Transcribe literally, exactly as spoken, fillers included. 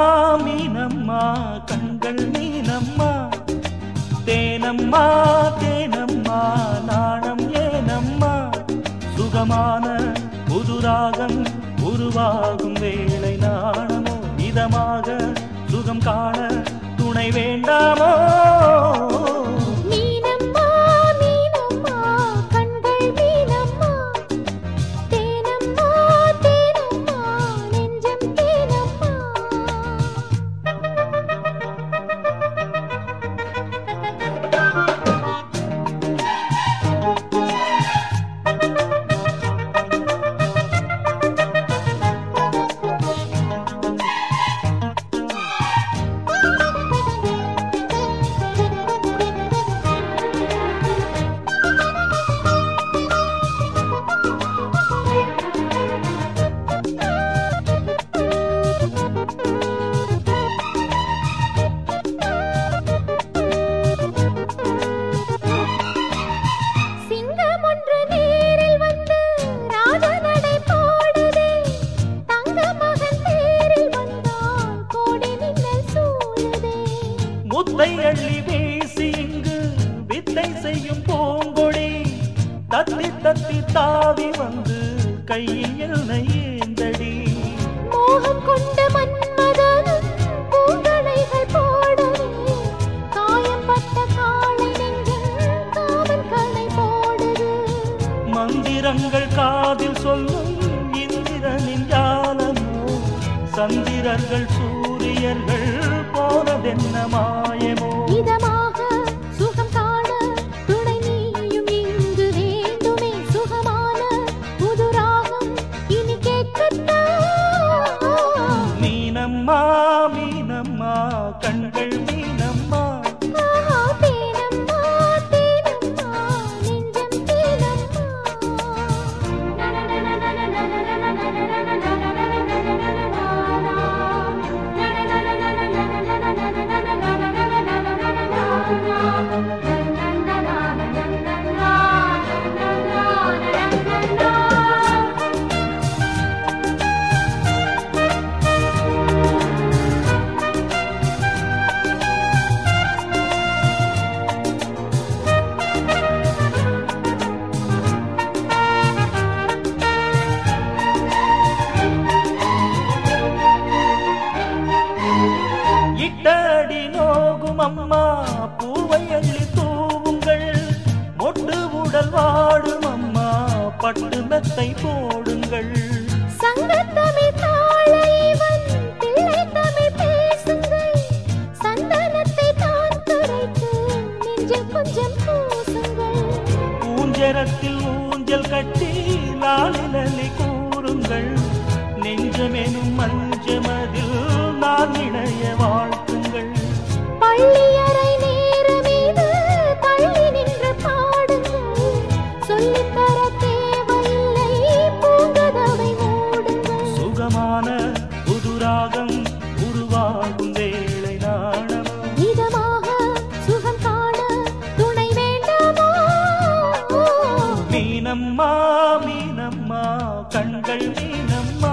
மீனம்மா கண்கள் மீனம்மா தேனம்மா தேனம்மா நாணம் ஏனம்மா சுகமான புதுராகம் உருவாகும் வேளை நாணமோ இதமாக சுகம் காண துணை வேண்டாமோ முத்தை அள்ளி வீசி இங்கு வித்தை செய்யும் பூங்கொடி தத்தி தத்தி தாவி வந்து கையில் என்னை ஏந்தடி மோகம் கொண்ட மன்மதனும் பூங்களைகள் போடவே காயம்பட்ட காளை நெஞ்சில் காமன் களை போடுது மந்திரங்கள் காதில் சொல்லும் இந்திரனின் ஜாலமோ சந்திரர்கள் சூரியர்கள் போனதென்ன மாயமோ இதமாக சுகம் காண துணை நீயும் இங்கு வேண்டுமே சுகமான புதுராகம் இனி கேட்கட்டா மீனம்மா மீனம்மா கண்கள் மீனம்மா தேனம்மா தேனம்மா நெஞ்சம் இட்டடி நோகும் அம்மா பூவை அள்ளி தூவுங்கள் மொட்டு உடல் வாடும் அம்மா பட்டு மெத்தை போடுங்கள் சங்கத்தமிழ் தாளைவன் பிள்ளை தமிழ் பேசுங்கள் சந்தனத்தை தான் துரைத்து நெஞ்சில் கொஞ்சம் பூசுங்கள் ஊஞ்சரத்தில் ஊஞ்சல் கட்டி லாலிலி கூறுங்கள் நெஞ்சமெனும் மஞ்சமதில் நான் இணைய வாழ்த்துங்கள் பள்ளியறை நேரமீது தள்ளி நின்று பாடுங்கள் சொல்லித்தர தேவையில்லை பூங்கதவை மூடுங்கள் சுகமான புதுராகம் உருவாகும் வேளை நாணம் இதமாக சுகம் காண துணை வேண்டாமோ மீனம்மா மீனம்மா கண்கள் மீனம்மா